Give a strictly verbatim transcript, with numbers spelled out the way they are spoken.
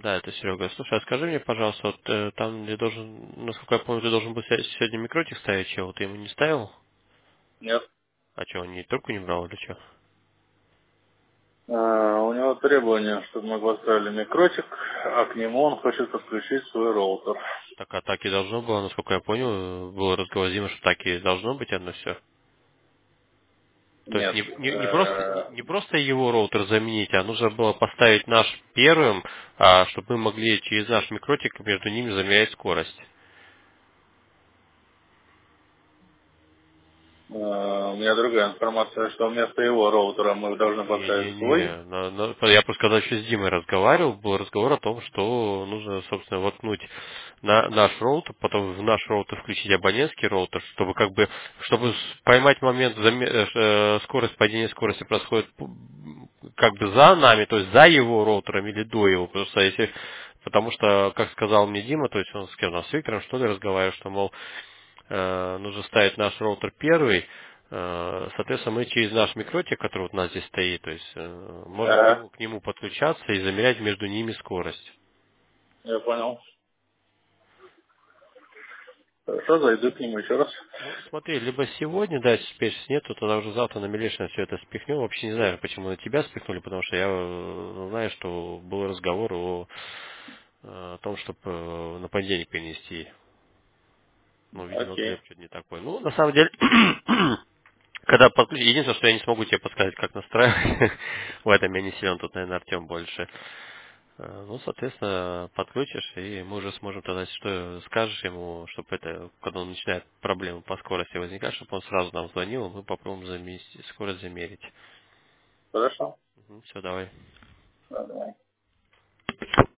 Да, это Серега. Слушай, а скажи мне, пожалуйста, вот э, там где должен, насколько я помню, ты должен был ся- сегодня микротик ставить, чего ты ему не ставил? Нет. А что, он не трубку не брал или что? А, у него требование, чтобы мы поставили микротик, а к нему он хочет подключить свой роутер. Так, а так и должно было, насколько я понял, э, было разговор с Димой, что так и должно быть одно все. То есть Нет. не, не, не просто не, э, не просто его роутер заменить, а нужно было поставить наш первым, а, чтобы мы могли через наш микротик между ними замерять скорость. э, у меня другая информация, что вместо его роутера мы должны поставить свой. Не-не-не, на- на- я просто когда еще с Димой разговаривал, был разговор о том, что нужно, собственно, воткнуть на наш роутер, потом в наш роутер включить абонентский роутер, чтобы как бы, чтобы с- поймать момент, заме- э, э, скорость падения скорости происходит п- как бы за нами, то есть за его роутером или до его, потому что если, потому что, как сказал мне Дима, то есть он с кем, там, с Виктором, что ли, разговаривал, что, мол, э, нужно ставить наш роутер первый, э, соответственно, мы через наш микротик, который вот у нас здесь стоит, то есть э, можем к Ага, нему, к нему подключаться и замерять между ними скорость. я понял. Хорошо, зайду к нему еще раз. Ну, смотри, либо сегодня, да, если успеешь, нет, то тогда уже завтра на Милешина все это спихнем. Вообще не знаю, почему на тебя спихнули, потому что я э, знаю, что был разговор о, э, о том, чтобы на понедельник перенести. Ну, видимо, Окей. Глеб что-то не так понял. Ну, на самом деле, когда подключ- единственное, что я не смогу тебе подсказать, как настраивать. В этом я не силен, тут, наверное, Артем больше. Э, Ну, соответственно, подключишь, и мы уже сможем тогда, если что скажешь ему, чтобы это, когда он начинает проблемы по скорости возникать, чтобы он сразу нам звонил, и мы попробуем замерить, скорость замерить. Хорошо. Все, давай. Да, давай.